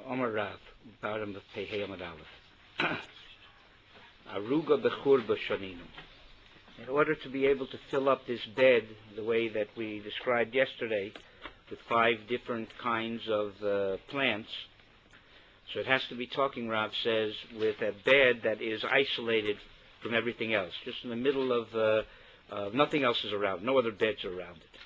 Omar Rav, bottom of Pehei Amad Aleph. Aruga bechur b'shaninu. In order to be able to fill up this bed the way that we described yesterday, with 5 different kinds of plants, so it has to be talking, Rav says, with a bed that is isolated from everything else, just in the middle of nothing else is around, no other beds are around it.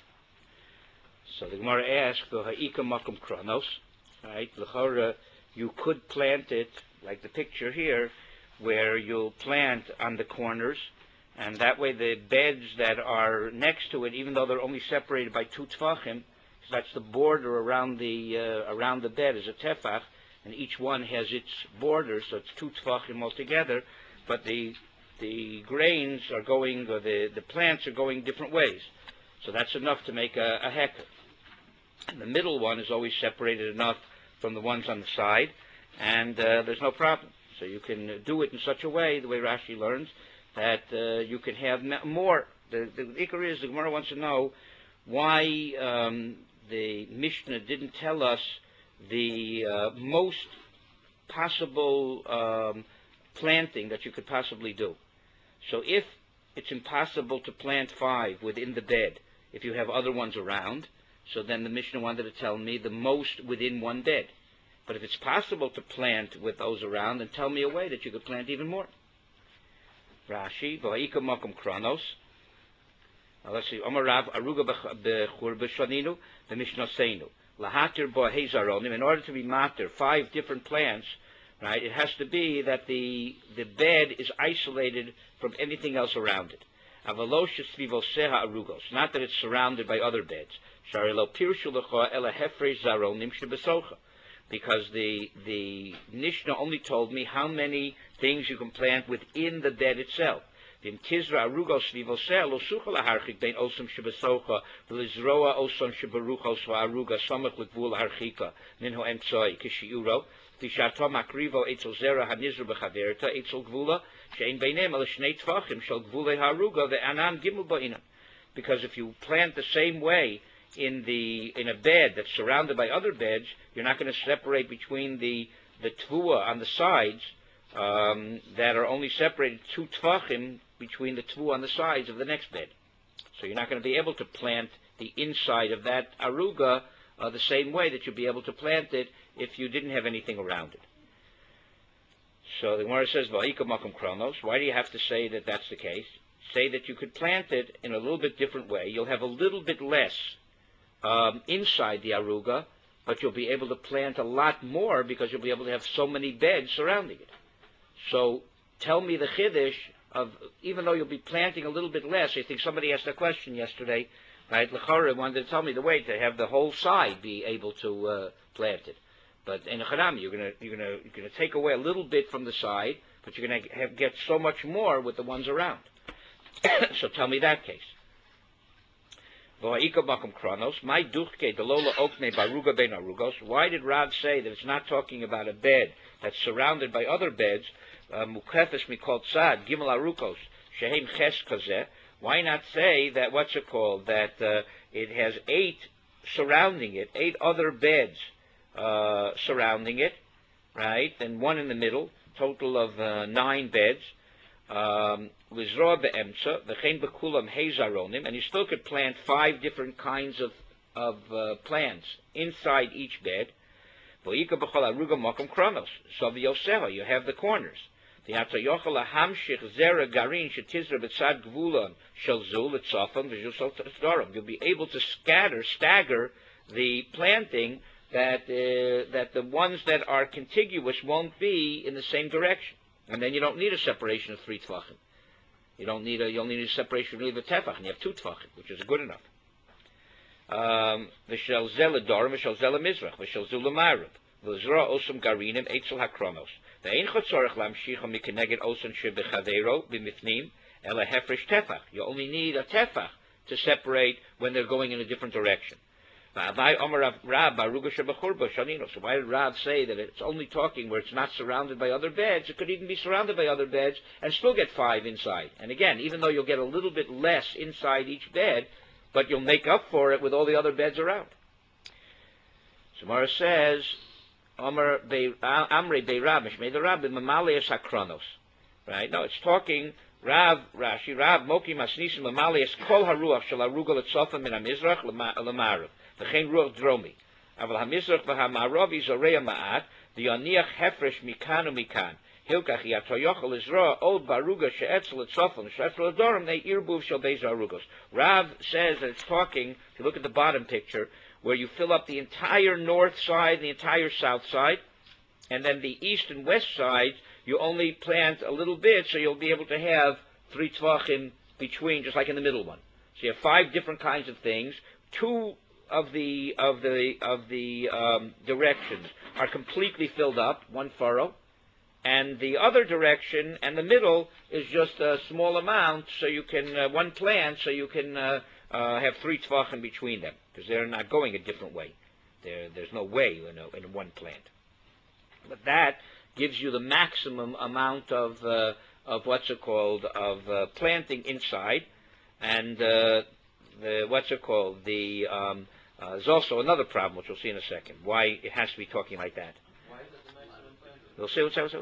So the Gemara asks, "Ha'ika makom kronos," right? L'chora, you could plant it like the picture here, where you'll plant on the corners, and that way the beds that are next to it, even though they're only separated by 2 tefachim, so that's the border around the bed is a tefach, and each one has its border, so it's 2 tefachim altogether, but the grains are going, or the plants are going different ways. So that's enough to make a heker. And the middle one is always separated enough from the ones on the side, and there's no problem. So you can do it in such a way, the way Rashi learns, that you can have more. The ikar is, the Gemara wants to know why the Mishnah didn't tell us the most possible planting that you could possibly do. So if it's impossible to plant 5 within the bed, if you have other ones around, so then the Mishnah wanted to tell me the most within one bed. But if it's possible to plant with those around, then tell me a way that you could plant even more. Rashi, v'ha'ika makom kronos. Now let's see. Omar Rav, aruga bechur b'shaninu, the Mishnah seinu. Lahatir bo hezaronim. In order to be matir 5 different plants, right, it has to be that the bed is isolated from anything else around it. Avalosh svivoseha arugos. Not that it's surrounded by other beds. Sharilo pirshu lecha ela hefrei zaronim shebesocha. Because the Mishnah only told me how many things you can plant within the bed itself. Vim tizra arugos vivoseh lo sucha laharchik bein osam shebesocha v'lizroa osam sheberuchos v'aruga samach l'gvul harchika minho emtzoi kishiuro v'shato makrivo etzel zera hanizru b'chaverta etzel gvula she'en beinem ala shnei tfachim shel gvulei haruga ve'anan gimel ba'inam. Because if you plant the same way in a bed that's surrounded by other beds, you're not going to separate between the tvua on the sides that are only separated 2 tfachim between the tvua on the sides of the next bed. So you're not going to be able to plant the inside of that aruga the same way that you'd be able to plant it if you didn't have anything around it. So the Gemara says, "Va'ika makom kronos." Why do you have to say that that's the case? Say that you could plant it in a little bit different way. You'll have a little bit less inside the aruga, but you'll be able to plant a lot more because you'll be able to have so many beds surrounding it. So tell me the chiddush of, even though you'll be planting a little bit less. I think somebody asked a question yesterday, right? L'chora wanted to tell me the way to have the whole side be able to plant it. But in a Chanami, you're gonna take away a little bit from the side, but you're gonna get so much more with the ones around. So tell me that case. Why did Rav say that it's not talking about a bed that's surrounded by other beds? Why not say that, what's it called, that it has 8 surrounding it, 8 other beds surrounding it, right? And 1 in the middle, total of 9 beds. And you still could plant 5 different kinds of plants inside each bed. So you have the corners. You'll be able to stagger the planting that the ones that are contiguous won't be in the same direction. And then you don't need a separation of 3 tefachim. You'll need a separation of a tefach, and you have 2 tefachim, which is good enough. V'shel zela dorim, v'shel zela mizrach, v'shel zula ma'ariv, v'zra osam garinim, eitzel hakronos. Ve'ein chotzorach lamshicha mikeneged osan shebechaveiro b'mifnim, ela hefresh tefach. You only need a tefach to separate when they're going in a different direction. So why did Rav say that it's only talking where it's not surrounded by other beds? It could even be surrounded by other beds and still get 5 inside. And again, even though you'll get a little bit less inside each bed, but you'll make up for it with all the other beds around. So Mara says, Omer Amrei Bei Rav Mishmei the Rabbi Mamalias Hakronos. Right? No, it's talking Rav Rashi Rav Moki Masnisim Mamalias Kol Haruach Shel Arugal Etzofa Min HaMizrach L'Marav V'chein Ruach Dromi Aval HaMizrach V'HaMarav Yizoreya Ma'at V'yoniach Hefresh Mikan u'Mikan Hilkach Yatoyochel Izra Od Baruga She'etzel Etzofa She'etzel Adorim Nei Irbuv Shel Beis Arugos. Rav says that it's talking, if you look at the bottom picture, where you fill up the entire north side and the entire south side, and then the east and west sides, you only plant a little bit, so you'll be able to have 3 tvachim between, just like in the middle one. So you have 5 different kinds of things. 2 of the directions are completely filled up, 1 furrow, and the other direction and the middle is just a small amount, so you can 1 plant, so you can have 3 tvachim between them, because they're not going a different way. There's no way in 1 plant. But that gives you the maximum amount of what's it called, of planting inside, and there's also another problem, which we'll see in a second, why it has to be talking like that. Why is that the maximum planting? We'll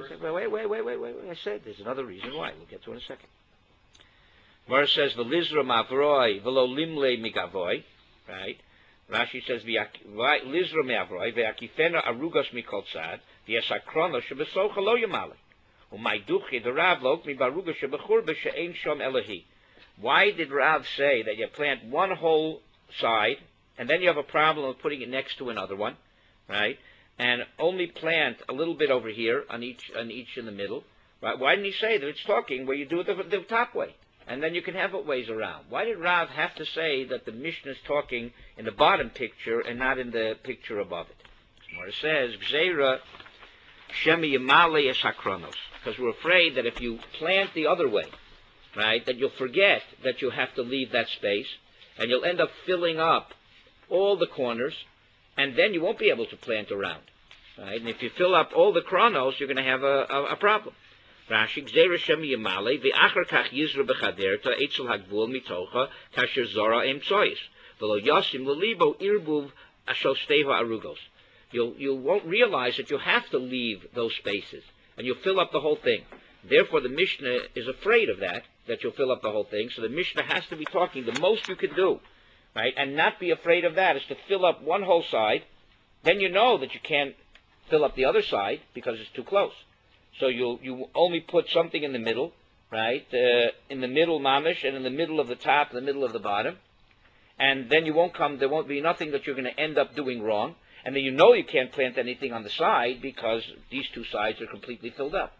see. Wait. I said there's another reason why. We'll get to it in a second. Mara says, "V'lizra mavroi v'lo limle migavoy," right? Rashi says, "Lizra mavroi ve'akifena arugos mikol tzad v'yesakrono shebesocha lo yamali u'mayduchi derav lok mibaruga shebechur b'she'ein shom elahi." Why did Rav say that you plant 1 whole side and then you have a problem of putting it next to another one, right? And only plant a little bit over here on each in the middle, right? Why didn't he say that it's talking where you do it the top way? And then you can have it ways around. Why did Rav have to say that the Mishnah is talking in the bottom picture and not in the picture above it? Gemara says, Gzeira Shemi Yamale Esakronos. Because we're afraid that if you plant the other way, right, that you'll forget that you have to leave that space, and you'll end up filling up all the corners, and then you won't be able to plant around. Right? And if you fill up all the kronos, you're going to have a problem. Rashi, Gzeira Shemi Yamale, V'achar kach Yizra B'chaderta, Eitzel Hagvul Mitocha, Kasher Zora Em Tzoyis, V'lo Yosim L'libo Irbuv Ashosteha Arugos. You won't realize that you have to leave those spaces, and you'll fill up the whole thing. Therefore, the Mishnah is afraid of that you'll fill up the whole thing, so the Mishnah has to be talking the most you can do, right, and not be afraid of that, is to fill up 1 whole side. Then you know that you can't fill up the other side because it's too close. So you only put something in the middle, right? In the middle mamish, and in the middle of the top, the middle of the bottom, and then there won't be nothing that you're going to end up doing wrong, and then you know you can't plant anything on the side because these 2 sides are completely filled up.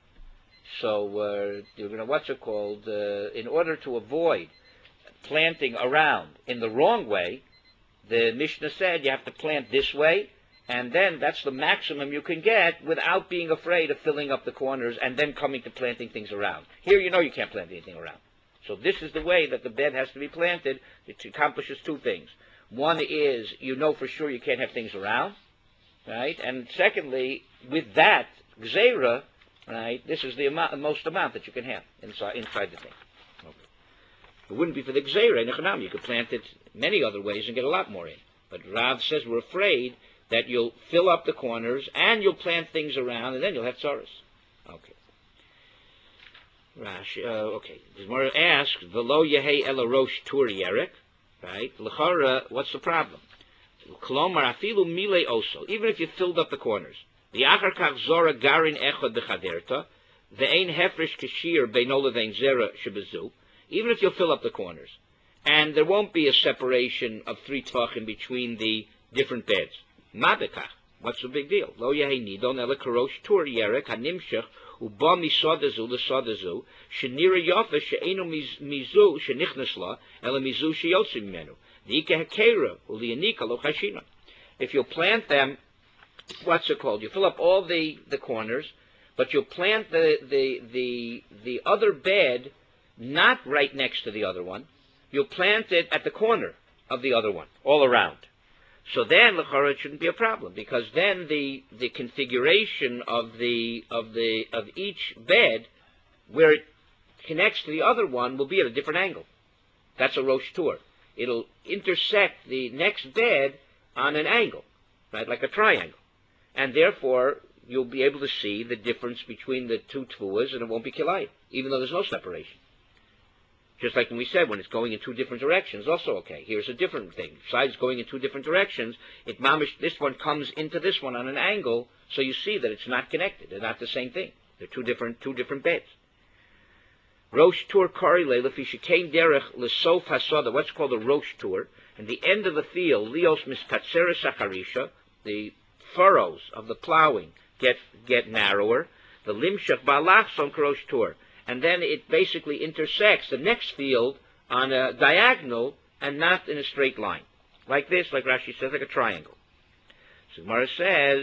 So you're going to in order to avoid planting around in the wrong way, the Mishnah said you have to plant this way. And then that's the maximum you can get without being afraid of filling up the corners and then coming to planting things around. Here you know you can't plant anything around. So this is the way that the bed has to be planted. It accomplishes 2 things. One is you know for sure you can't have things around, right? And secondly, with that, Gzeira, right, this is the most amount that you can have inside the thing. Okay. It wouldn't be for the Gzeira in Echanam. You could plant it many other ways and get a lot more in. But Rav says we're afraid that you'll fill up the corners, and you'll plant things around, and then you'll have tzaras. Okay. Rashi, okay. The Gemara asks, "V'lo yehei ela rosh tur yerek," right? L'chara, what's the problem? Klomar afilu mile oso. Even if you filled up the corners, the achar kach zora garin echad bechaderta, ve'ein hefresh kashir beino levein zera shebezu. Even if you fill up the corners, and there won't be a separation of 3 tvachim between the different beds. Mabekach, what's the big deal? Lo yehi nidon ela karosh tur yerek hanimshach uba misodazu lesodazu shenira yofa she'enu mizu shenichnas la ela mizu sheyotzi mimenu v'ike hakera uliyanika lo chashina. If you plant them, what's it called? You fill up all the corners, but you'll plant the other bed not right next to the other one. You'll plant it at the corner of the other one, all around. So then, l'chara, it shouldn't be a problem, because then the configuration of each bed, where it connects to the other one, will be at a different angle. That's a rosh tur. It'll intersect the next bed on an angle, right, like a triangle. and therefore you'll be able to see the difference between the two tfuas, and it won't be kilayim, even though there's no separation. Just like when we said, when it's going in two different directions, also okay. Here's a different thing. Besides going in two different directions, this one comes into this one on an angle, so you see that it's not connected. They're not the same thing. They're two different beds. Rosh Tur Kari Leila Fishikain Derech Lesof Hasada, what's called a Rosh Tur, and the end of the field, Leos Miskatsera Sacharisha, the furrows of the plowing get narrower. The Limshach Balach Son Rosh Tur. And then it basically intersects the next field on a diagonal and not in a straight line. Like this, like Rashi says, like a triangle. So Gemara says,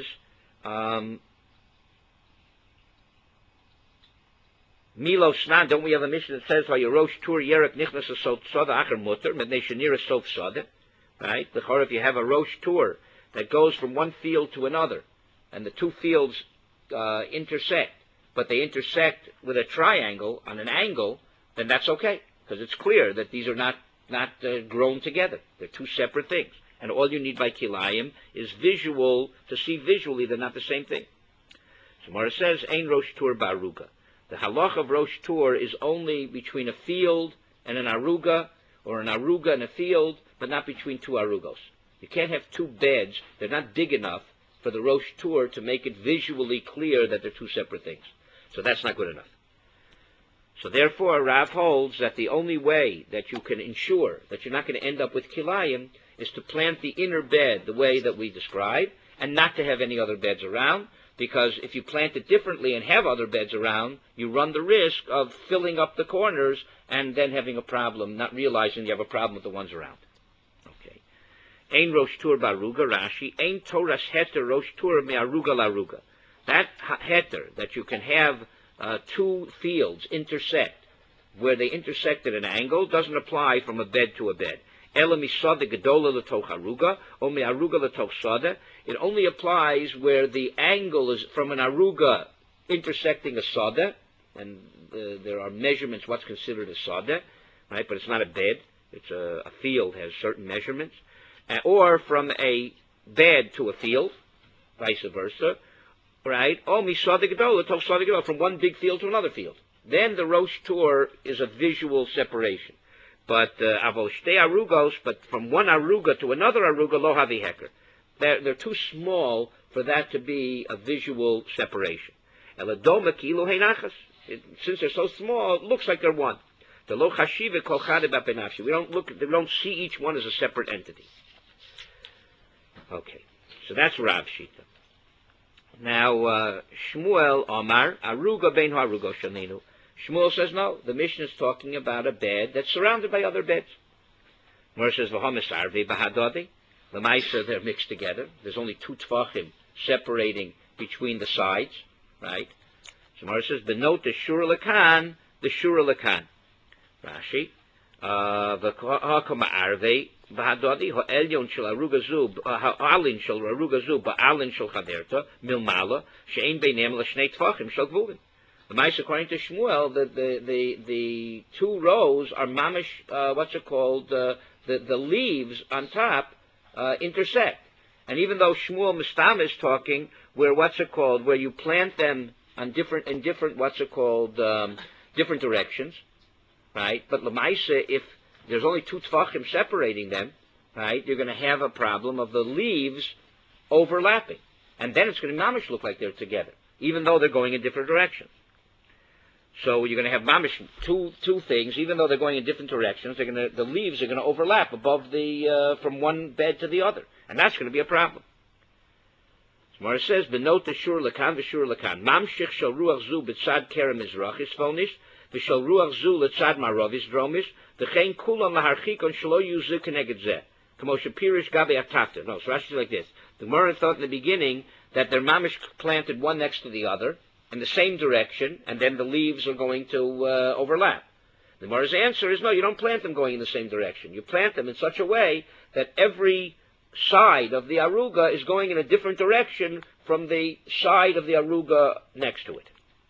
Milo Snan, don't we have a mission that says, Vayerosh Tur Yerek Nichnas Soda Acher Mutter, Mednei Shenira Sof Soda, right? If you have a Rosh Tur that goes from one field to another, and the two fields intersect, but they intersect with a triangle on an angle, then that's okay, because it's clear that these are not grown together. They're two separate things. And all you need by kilayim is visual, to see visually they're not the same thing. So Mara says, Ein Rosh Tur Baruga. The halach of Rosh Tur is only between a field and an aruga, or an aruga and a field, but not between two arugos. You can't have two beds. They're not big enough for the Rosh Tur to make it visually clear that they're two separate things. So that's not good enough. So therefore, Rav holds that the only way that you can ensure that you're not going to end up with kilayim is to plant the inner bed the way that we described, and not to have any other beds around, because if you plant it differently and have other beds around, you run the risk of filling up the corners and then having a problem, not realizing you have a problem with the ones around. Okay. Ein Rosh Tur Baruga, Rashi, Ein Toras Heter Rosh Tur Me Aruga Laruga. That heter, that you can have two fields intersect, where they intersect at an angle, doesn't apply from a bed to a bed. Ela misada gedola l'toch aruga, or mi aruga l'toch sada. It only applies where the angle is from an aruga intersecting a sada, and there are measurements what's considered a sada, right? But it's not a bed. It's a field has certain measurements, or from a bed to a field, vice versa. Right? From one big field to another field. Then the Rosh Tur is a visual separation. But arugos, but from one aruga to another aruga, lo havi heker. They're too small for that to be a visual separation. Since they're so small, it looks like they're one. We don't see each one as a separate entity. Okay, so that's Rav Shita. Now, Shmuel Omar, Aruga Ben Harugo Shaninu. Shmuel says no. The Mishnah is talking about a bed that's surrounded by other beds. Mer says V'homis Arvi Bahadodi. The Maisa, they're mixed together. There's only two tfachim separating between the sides, right? So Mer says Benot the Shura Lakan, the Shura Lakan. Rashi, V'hakama Arvi. Bahadodi ha'elyon shel aruga zub ha'alin shel aruga zub ba'alin shel chaderta milmala she'ein beinem l'shnei tfachim shel gvulin. The Ma'aseh, according to Shmuel, the two rows are mamish. The leaves on top intersect, and even though Shmuel Mistam is talking where where you plant them on different different directions, right? But L'Maaseh, if there's only two tfachim separating them, right? You're going to have a problem of the leaves overlapping, and then it's going to mamish look like they're together, even though they're going in different directions. So you're going to have mamish two things, even though they're going in different directions. The leaves are going to overlap above from one bed to the other, and that's going to be a problem. Gemara says, "Benot shur lakan v'shur lakan mamshich shel ruach zu b'tzad kerem mizrachis phonish v'shel ruach zu l'tzad maravis dromish v'chein kulam laharchikon shelo yuzu keneged zeh kamo shapirish gabe atafta." No, so Rashi is like this. The Gemara thought in the beginning that they're mamish planted one next to the other in the same direction, and then the leaves are going to overlap. The Gemara's answer is no, you don't plant them going in the same direction. You plant them in such a way that every side of the aruga is going in a different direction from the side of the aruga next to it.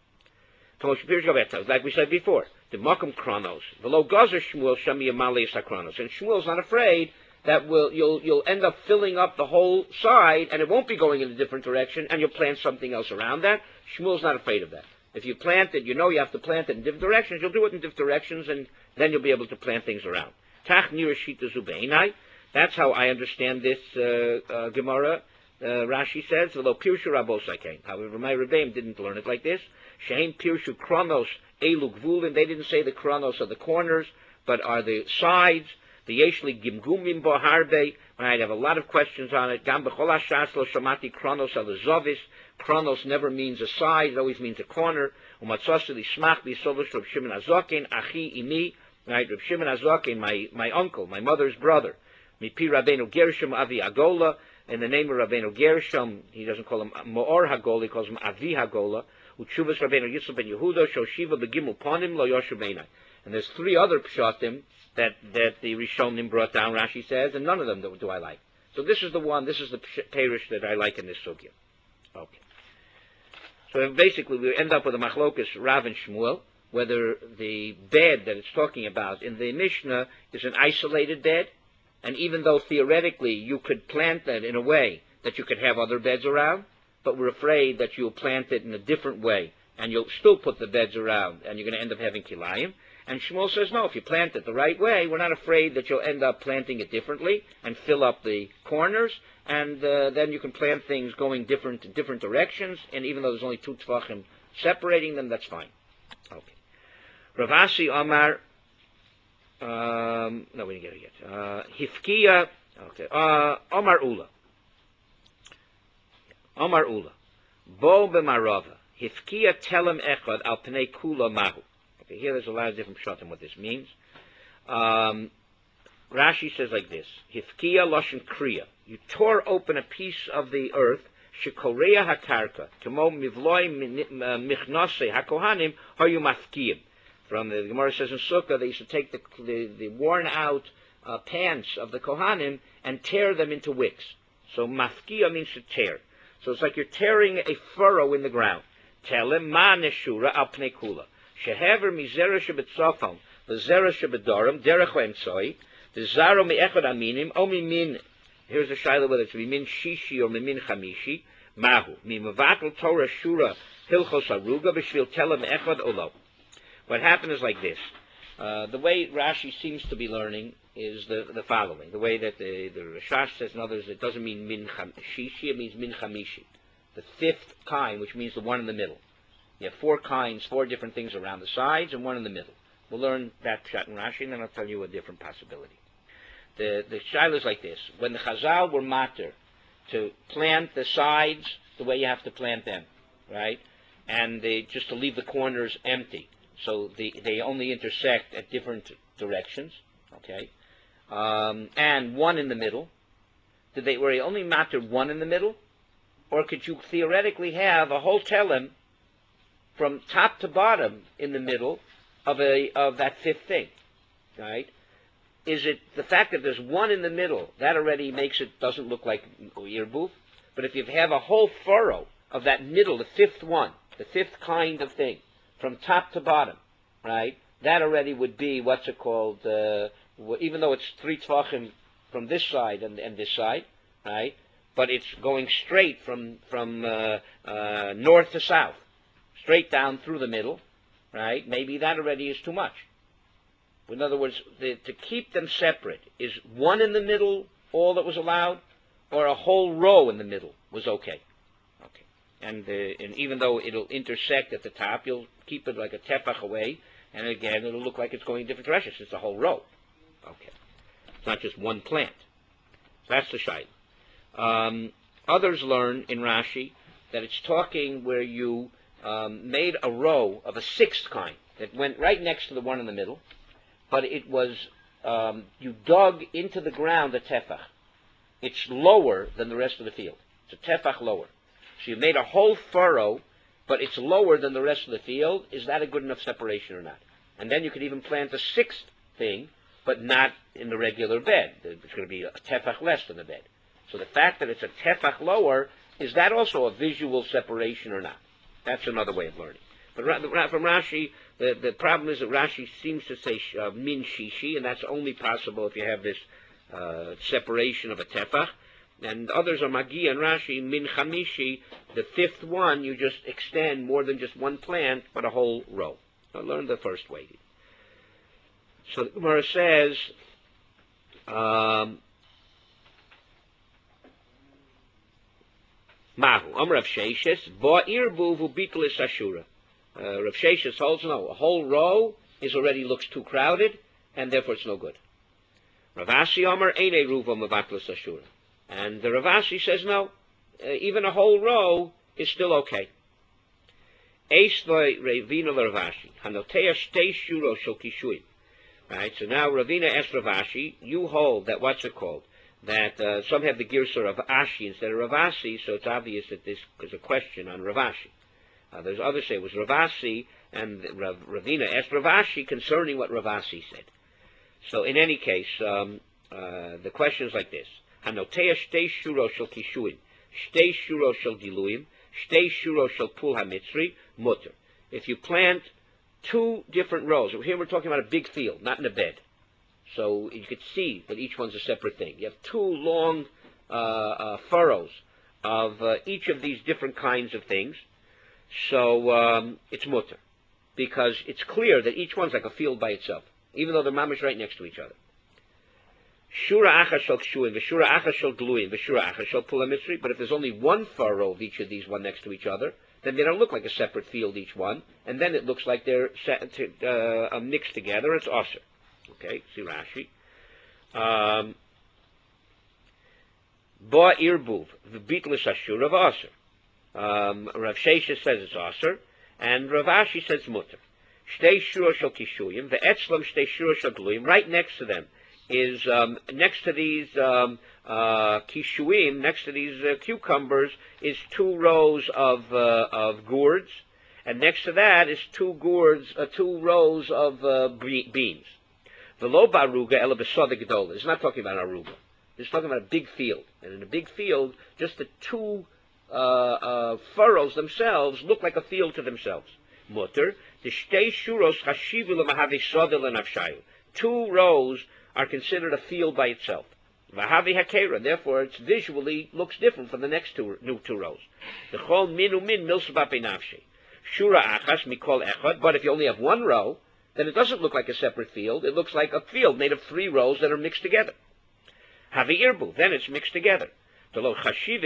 Like we said before, the makam kronos, the lo gazer Shmuel shami amali sakronos, and Shmuel's not afraid that you'll end up filling up the whole side, and it won't be going in a different direction, and you'll plant something else around that. Shmuel's not afraid of that. If you plant it, you have to plant it in different directions. You'll do it in different directions, and then you'll be able to plant things around. Tach nirashita zubeinai. That's how I understand this Gemara. Rashi says, "V'lo pirshu rabosai came." However, my Rebbeim didn't learn it like this. Shehem pirshu kronos elu gvulin. They didn't say the kronos are the corners, but are the sides. The yeshli gimgumim bo harbe. I have a lot of questions on it. Gam b'chol hashas lo shamati kronos alazovis. Kronos never means a side; it always means a corner. Umatzoseli smach b'sovish Reb Shimon Azokin achi imi. Right, Reb Shimon Azokin, my uncle, my mother's brother. Mipi Rabbeinu Gershom Avi Agola. In the name of Rabbeinu Gershom, he doesn't call him Moor Hagola, he calls him Avi Hagola. Uchuvas Rabbeinu Yisrael ben Yehuda Shoshiva Begimul Ponim Lo Yoshu Beinai. And there's three other pshatim that the Rishonim brought down, Rashi says, and none of them do I like. So this is the parish that I like in this sugya. Okay. So basically we end up with a machlokas Rav and Shmuel, whether the bed that it's talking about in the Mishnah is an isolated bed, and even though theoretically you could plant that in a way that you could have other beds around, but we're afraid that you'll plant it in a different way, and you'll still put the beds around, and you're going to end up having kilayim. And Shmuel says, no, if you plant it the right way, we're not afraid that you'll end up planting it differently and fill up the corners, and then you can plant things going different directions, and even though there's only 2 tefachim separating them, that's fine. Okay. Rav Asi Amar, no, we didn't get it yet. Hifkiya, okay. Amar Ula. Amar Ula. Bo b'marava. Hifkiya telem echad al pnei kula mahu. Okay, here there's a lot of different pshatim what this means. Rashi says like this: Hifkiya loshen kriya. You tore open a piece of the earth. Shekoreya hakarka. Kemo mivloi michnose hakohanim hayu mafkiyim. From the Gemara says in Sukkah, they used to take the worn out pants of the Kohanim and tear them into wicks. So mafkiya means to tear. So it's like you're tearing a furrow in the ground. Telem ma neshura al pnei kula. Shehever mizera shebetzofon, v'zera shebedorim, derech emtzoi, v'zaro mi'echad aminim, o mimin, here's a shayla whether it's mimin shishi or mimin chamishi, mahu, mimavatel Torah shura hilchos aruga, v'shvil telem echad olo. What happened is like this. The way Rashi seems to be learning is the following. The way that the Rashash says and others, it doesn't mean min shishi, it means min chamishi. The 5th kind, which means the one in the middle. You have 4 kinds, 4 different things around the sides, and one in the middle. We'll learn that pshat in Rashi, and then I'll tell you a different possibility. The shaila is like this. When the Chazal were matter to plant the sides the way you have to plant them, right? And just to leave the corners empty. So they only intersect at different directions, okay? And one in the middle. Were they only mattered one in the middle? Or could you theoretically have a whole telem from top to bottom in the middle of that 5th thing, right? Is it the fact that there's one in the middle, that already makes it, doesn't look like Yirbuf? But if you have a whole furrow of that middle, the 5th one, the 5th kind of thing, from top to bottom, right? That already would be, what's it called, even though it's 3 tefachim from this side and this side, right? But it's going straight from north to south, straight down through the middle, right? Maybe that already is too much. In other words, to keep them separate, is one in the middle all that was allowed, or a whole row in the middle was okay? And even though it'll intersect at the top, you'll keep it like a tefach away, and again, it'll look like it's going in different directions. It's a whole row. Okay. It's not just one plant. So that's the shayla. Others learn in Rashi that it's talking where you made a row of a 6th kind that went right next to the one in the middle, but it was, you dug into the ground a tefach. It's lower than the rest of the field. It's a tefach lower. So you made a whole furrow, but it's lower than the rest of the field. Is that a good enough separation or not? And then you could even plant a 6th thing, but not in the regular bed. It's going to be a tefach less than the bed. So the fact that it's a tefach lower, is that also a visual separation or not? That's another way of learning. But from Rashi, the problem is that Rashi seems to say min shishi, and that's only possible if you have this separation of a tefach. And others are Magi and Rashi, Min Chamishi, the fifth one, you just extend more than just one plant, but a whole row. So learn the first way. So the Gemara says, Mahu, Rav Sheshes, Ba Irbu Vubitlis Ashura. Rav Sheshes holds no, a whole row already looks too crowded, and therefore it's no good. Rav Ashi Amar Eine Ruva Mavatlis Ashura. And the Rav Ashi says no, even a whole row is still okay. Eisvoi Ravina Rav Ashi, Hanotea Shtei Shuro Shel Kishuim. Right, so now Ravina asked Rav Ashi, you hold that what's it called? That some have the Girsur of Ashi instead of Rav Ashi, so it's obvious that this is a question on Rav Ashi. There's others say it was Rav Ashi, and Ravina asked Rav Ashi concerning what Rav Ashi said. So in any case, the question is like this. Hanotea Shtei Shuro Shel Kishuim, Shtei Shuro Shel Diluim, Shtei Shuro Shel Pul HaMitzri, Mutter. If you plant two different rows, here we're talking about a big field, not in a bed. So you could see that each one's a separate thing. You have two long furrows of each of these different kinds of things. So it's mutter, because it's clear that each one's like a field by itself, even though they're mamish right next to each other. Shura achas shel kshuim, v'shura achas shel gluim, v'shura achas shel pul HaMitzri. But if there's only one furrow of each of these, one next to each other, then they don't look like a separate field each one, and then it looks like they're mixed together. It's osir. Okay, see Rashi. Ba irbuv v'bitlis ashur of osir. Rav Sheshes says it's osir, and Rav Ashi says mutter. Shtei shura shel kishuyim, ve'etzlam shtei shura shel gluim. Right next to them is next to these kishuim, next to these cucumbers, is two rows of gourds, and next to that is two rows of beans. The lo baruga ela b'soda gedola. It's not talking about aruga. It's talking about a big field, and in a big field, just the two furrows themselves look like a field to themselves. Mutter the shtei shuros chashivu l'mahavi soda l'nafshayu. Two rows are considered a field by itself. Vahavi hakera, therefore it visually looks different from the next two rows. The chol minu min milsva nafshi. Shura achas mikol echad, but if you only have one row, then it doesn't look like a separate field. It looks like a field made of three rows that are mixed together. Havi irbu, then it's mixed together. You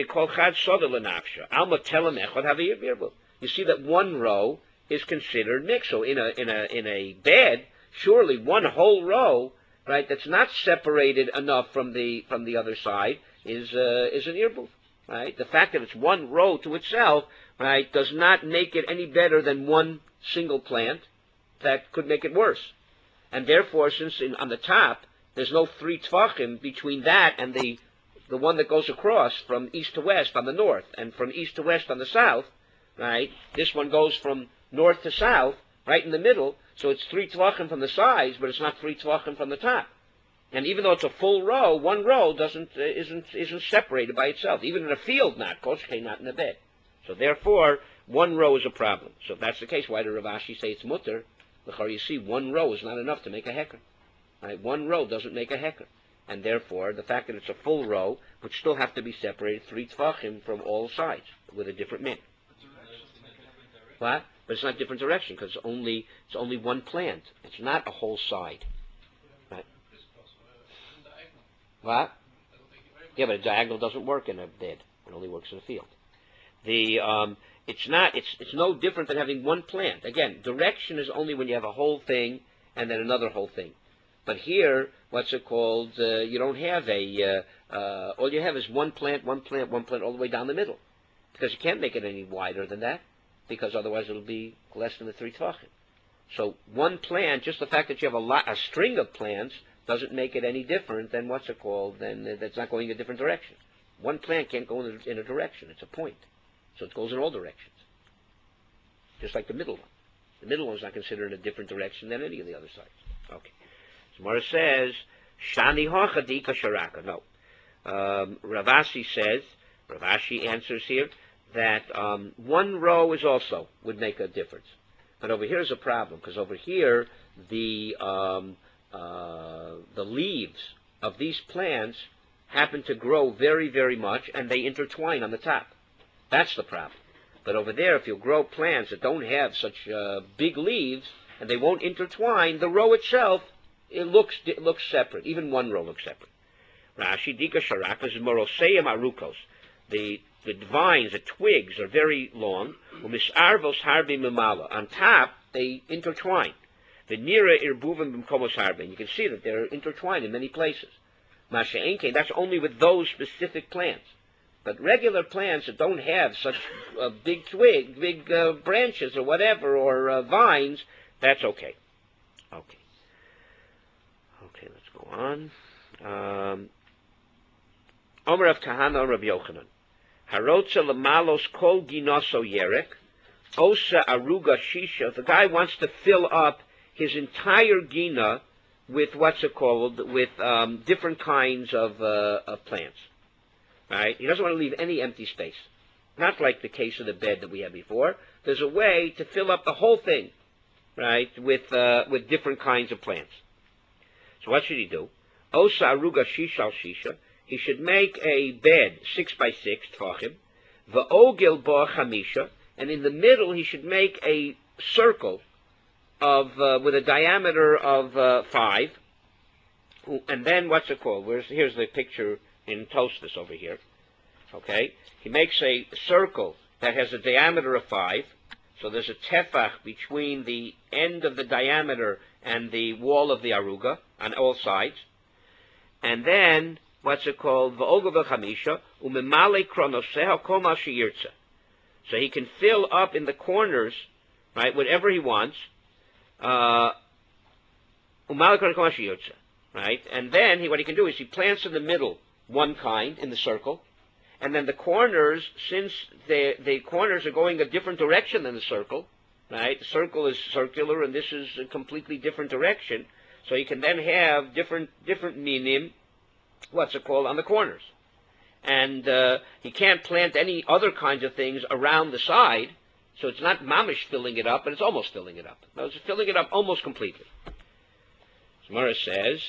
see that one row is considered mixed. So in a bed, surely one whole row, right, that's not separated enough from the other side is an irbu. Right? The fact that it's one row to itself, right, does not make it any better than one single plant. That could make it worse. And therefore, since on the top there's no three tvachim between that and the one that goes across from east to west on the north and from east to west on the south, right? This one goes from north to south, right in the middle, so it's three tvachim from the sides, but it's not three tvachim from the top. And even though it's a full row, one row isn't separated by itself. Even in a field, not koshke, not in a bed. So therefore, one row is a problem. So if that's the case, why did Rav Ashi say it's mutter? You see, one row is not enough to make a heker. Right? One row doesn't make a heker. And therefore, the fact that it's a full row would still have to be separated three tvachim from all sides with a different min. What? But it's not different direction because it's only one plant. It's not a whole side. Right? What? Yeah, but a diagonal doesn't work in a bed. It only works in a field. It's no different than having one plant. Again, direction is only when you have a whole thing and then another whole thing. But here, what's it called? You don't have all you have is one plant, all the way down the middle. Because you can't make it any wider than that, because otherwise it'll be less than the three tvachim. So one plant, just the fact that you have a string of plants, doesn't make it any different than what's it called? Then that's not going in a different direction. One plant can't go in a direction. It's a point. So it goes in all directions. Just like the middle one. The middle one is not considered in a different direction than any of the other sides. Okay. So Mara says, Shani Hochadika Sharaka. No. Rav Ashi answers here, that one row is also would make a difference. But over here is a problem, because over here the leaves of these plants happen to grow very, very much, and they intertwine on the top. That's the problem. But over there, if you grow plants that don't have such big leaves, and they won't intertwine, the row itself, it looks separate. Even one row looks separate. Rashi, Dika Sharakas, Moroseim Arukos. The vines, the twigs are very long. Umisarvos Harbi Mimala. On top, they intertwine. The Nira Irbuvim Bimkomos Harbi. You can see that they're intertwined in many places. Masha Enke, that's only with those specific plants. But regular plants that don't have such big branches or whatever, or vines, that's okay. Okay, let's go on. Omer of Kahana Rabbi Yochanan. Harotza lamalos kol ginoso yerek, osa aruga shisha. If a guy wants to fill up his entire gina with with different kinds of plants, right? He doesn't want to leave any empty space. Not like the case of the bed that we had before. There's a way to fill up the whole thing, right, with different kinds of plants. So what should he do? Osa aruga shisha al shisha. He should make a bed 6 by 6 tvachim, va'ogel bo chamisha, and in the middle he should make a circle of with a diameter of 5. And then what's it called? Here's the picture in Tosfos over here. Okay, he makes a circle that has a diameter of 5. So there's a tefach between the end of the diameter and the wall of the aruga on all sides. And then what's it called? V'ogel v'chamisha umemale kronoseha kol ma sheyirtza. So he can fill up in the corners, right, whatever he wants. Umemale kronoseha kol ma sheyirtza, right? And then what he can do is he plants in the middle one kind in the circle, and then the corners, since the corners are going a different direction than the circle, right? The circle is circular, and this is a completely different direction. So you can then have different minim, what's it called, on the corners. And he can't plant any other kinds of things around the side, so it's not mamish filling it up, but it's almost filling it up. No, it's filling it up almost completely. Gemara says,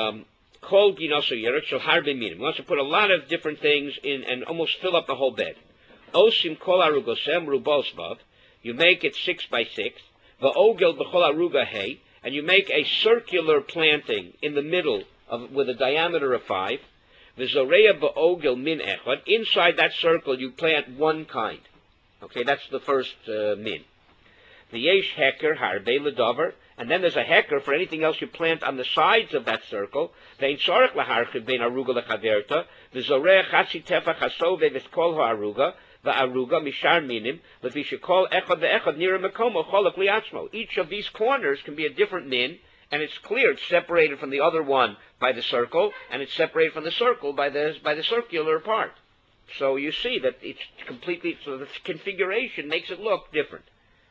Kol ginoso yeret shel harbe minim. He wants to put a lot of different things in and almost fill up the whole bed. Osim kol arugosem rubosvav. You make it 6 by 6. Va'ogel b'chol aruga hay. And you make a circular planting in the middle with a diameter of 5. V'zoreya ba'ogel min echad. Inside that circle, you plant one kind. Okay, that's the first min. V'yesh heker harbe ledover. And then there's a heker for anything else you plant on the sides of that circle. Ve'in tzorech laharchiv bein aruga lechaverta. V'zoreya chatzi tefach hasove v'kol ha'aruga. Va'aruga mishar minim. V'vishikol echad ve'echad nira mekomo cholak liatzmo. Each of these corners can be a different min. And it's clear it's separated from the other one by the circle, and it's separated from the circle by the circular part. So you see that it's completely, so the configuration makes it look different.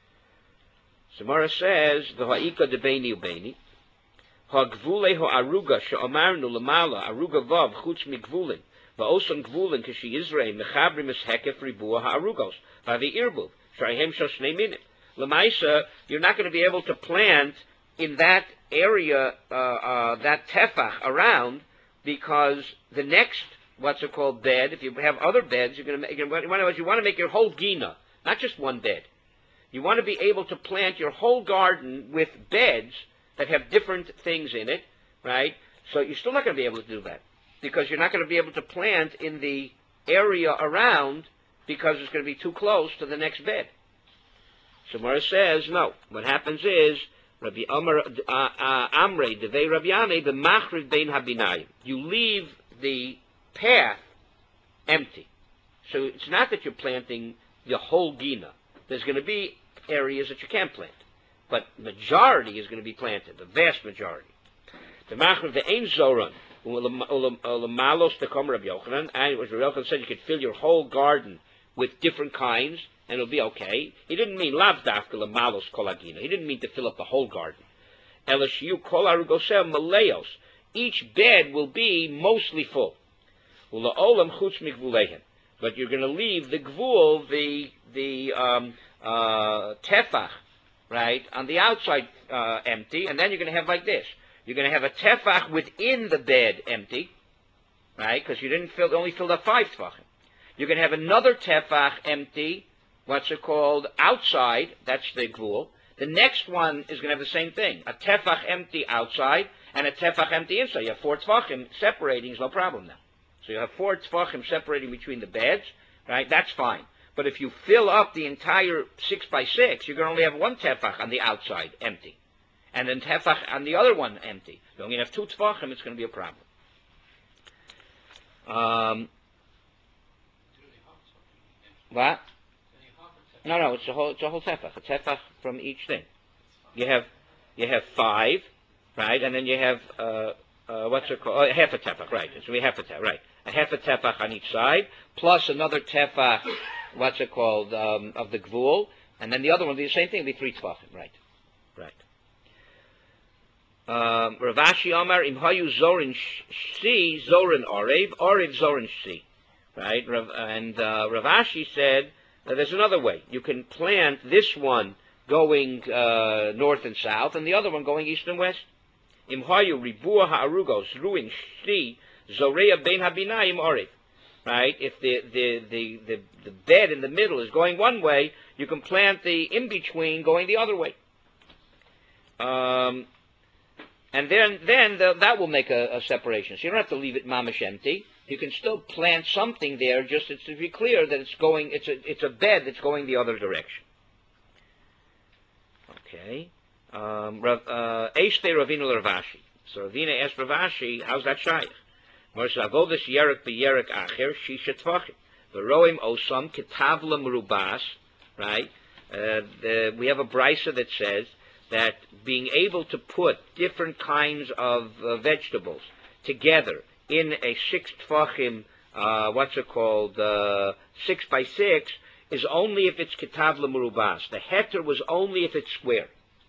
Samara says, "V'ha'ika debeini ubeini, ha'gvule ha'aruga she'amarnu lamala aruga vav chutz migvulin, va'osan gvulin kishi Yisrael mechabrim es hekef ribua ha'arugos v'avi irbuv sh'ahem shosnei minim." Lamaisa, you're not going to be able to plant in that area, that tefach around, because the next, what's it called, bed, if you have other beds, you want to make your whole gina, not just one bed. You want to be able to plant your whole garden with beds that have different things in it, right? So you're still not going to be able to do that, because you're not going to be able to plant in the area around, because it's going to be too close to the next bed. So Mara says, no. What happens is, Rabbi Amrei devei Rabbi Yane the machriv bein habinayim. You leave the path empty. So it's not that you're planting the whole gina. There's going to be areas that you can't plant, but majority is going to be planted, the vast majority. The machriv the ein zoran ulamalos tekom Rabbi Yochanan, and as Rabbi Yochanan said, you could fill your whole garden with different kinds, and it'll be okay. He didn't mean lav dafka lamalos kolagina. He didn't mean to fill up the whole garden. Elishiu kol arugosem maleos. Each bed will be mostly full. Ulaolam chutz migvulehem. But you're going to leave the gvul, the tefach, right, on the outside empty, and then you're going to have like this. You're going to have a tefach within the bed empty, right? Because you only filled up 5 tefachim. You're going to have another tefach empty, what's it called, outside, that's the gvul. The next one is going to have the same thing, a tefach empty outside and a tefach empty inside. You have 4 tefachim separating, is no problem now. So you have 4 tefachim separating between the beds, right? That's fine. But if you fill up the entire 6 by 6, you're going to only have 1 tefach on the outside empty, and then tefach on the other one empty. You only have 2 tefachim, it's going to be a problem. What? No, it's a whole tefach. A tefach from each thing. You have 5, right, and then you have what's it called? Oh, half a tefach, right? So we have a tefach, right? A half a tefach on each side, plus another tefach. What's it called? Of the gvul, and then the other one will be the same thing. It'll be 3 tefachim, right? Rav Ashi Amar Im Hayu Zorin Shsi Zorin Orev Zorin Shsi, right? Rav Ashi said there's another way. You can plant this one going north and south, and the other one going east and west. Im Hayu Ribua Ha'arugos Ruin Shsi Zoreya Ben Habinayim Orev. Right? If the bed in the middle is going one way, you can plant the in-between going the other way. And then that will make a separation. So you don't have to leave it mamish empty. You can still plant something there, just to be clear that it's a bed that's going the other direction. Okay. Eishte Ravina Rav Ashi. So Ravina asked Rav Ashi, how's that shaykh? Right? We have a brisa that says that being able to put different kinds of vegetables together in a 6 tefachim, 6 by 6, is only if it's ketav l'merubas. The heter was only if it's square.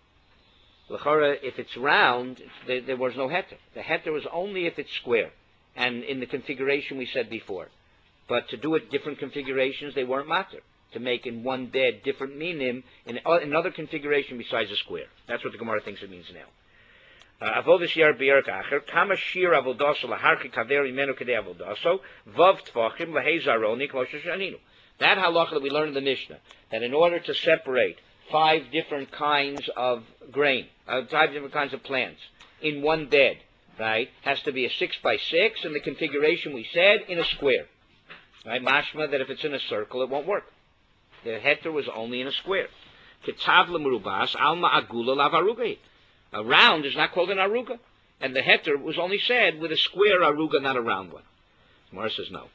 If it's round, there was no heter. The heter was only if it's square. And in the configuration we said before. But to do it different configurations, they weren't matter. To make in one bed different minim in another configuration besides a square. That's what the Gemara thinks it means now. Avodas yar b'yerak acher, kama shir avodaso laharchi kaver imenu kedei avodaso, vav tfachim lahei zaroni kmo sheshaninu. That halacha that we learned in the Mishnah, that in order to separate 5 different kinds of grain, 5 different kinds of plants in one bed, right, has to be a 6 by 6, and the configuration we said in a square. Right, mashma that if it's in a circle, it won't work. The heter was only in a square. Ketav l'merubas alma agula lavaruga. A round is not called an aruga, and the heter was only said with a square aruga, not a round one. Gemara says no.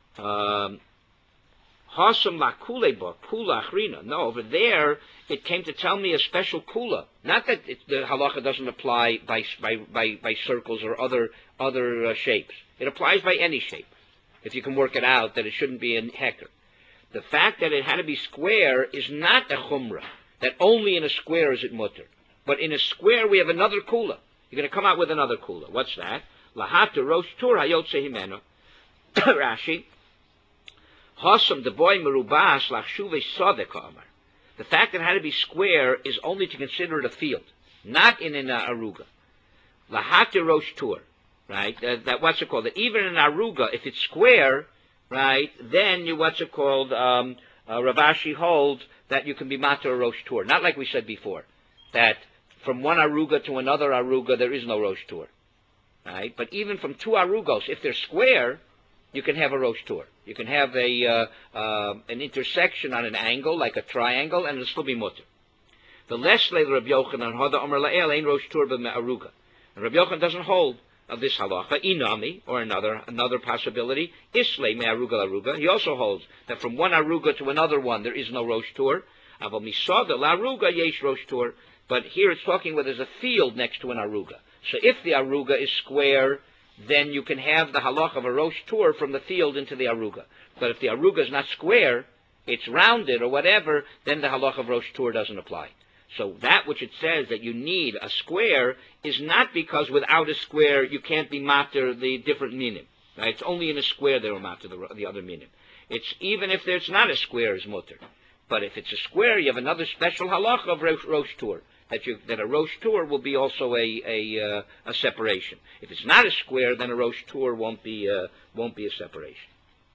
Hasam la kuleba kula achrina. No, over there it came to tell me a special kula. Not that the halacha doesn't apply by circles or other shapes. It applies by any shape. If you can work it out, that it shouldn't be a heker. The fact that it had to be square is not a chumrah. That only in a square is it mutter. But in a square we have another kula. You're going to come out with another kula. What's that? Lahata rosh tur hayotze himeno. Rashi. Hasam the boy merubas lachshuve sadek amar. The fact that it had to be square is only to consider it a field, not in an aruga. Lahata rosh tur. Right? That what's it called? That even in aruga, if it's square, right, then what's it called? Rav Ashi holds that you can be matar rosh tur. Not like we said before, that from one aruga to another aruga there is no rosh tur. Right? But even from 2 arugos, if they're square, you can have a rosh tur. You can have an intersection on an angle, like a triangle, and it'll still be mutter. The less Rabbi Yochanan hada Omer La'el ein rosh tur b'me'aruga. And Rabbi Yochanan doesn't hold of this halacha, inami, or another possibility, islay me'aruga l'aruga. He also holds that from one aruga to another one there is no rosh tur. Aval misada l'aruga yesh rosh tur. But here it's talking where there's a field next to an aruga. So if the aruga is square, then you can have the halach of a rosh tur from the field into the aruga. But if the aruga is not square, it's rounded or whatever, then the halach of rosh tur doesn't apply. So that which it says that you need a square is not because without a square you can't be matter the different minim. Right? It's only in a square they will matter the other minim. It's even if there's not a square is mutter. But if it's a square, you have another special halacha of rosh tur. that a Rosh Tur will be also a separation. If it's not a square, then a Rosh Tur won't be a separation.